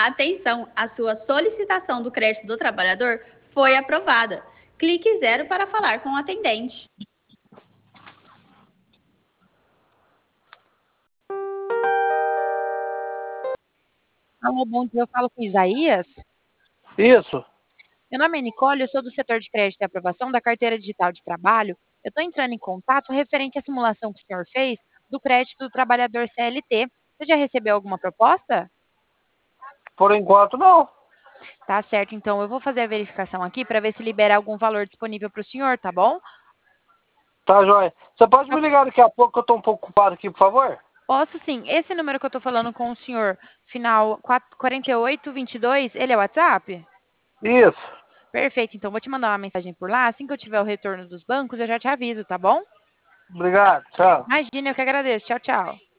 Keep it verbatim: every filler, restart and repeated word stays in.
Atenção, a sua solicitação do crédito do trabalhador foi aprovada. Clique zero para falar com o atendente. Alô, bom dia, eu falo com Isaías. Isso. Meu nome é Nicole, eu sou do setor de crédito e aprovação da carteira digital de trabalho. Eu estou entrando em contato referente à simulação que o senhor fez do crédito do trabalhador C L T. Você já recebeu alguma proposta? Por enquanto, não. Tá certo, então eu vou fazer a verificação aqui para ver se libera algum valor disponível para o senhor, tá bom? Tá, joia. Você pode me ligar daqui a pouco que eu tô um pouco ocupado aqui, por favor? Posso sim. Esse número que eu estou falando com o senhor, final quarenta e oito vinte e dois, ele é o WhatsApp? Isso. Perfeito, então vou te mandar uma mensagem por lá. Assim que eu tiver o retorno dos bancos, eu já te aviso, tá bom? Obrigado. Tchau. Imagina, eu que agradeço. Tchau, tchau.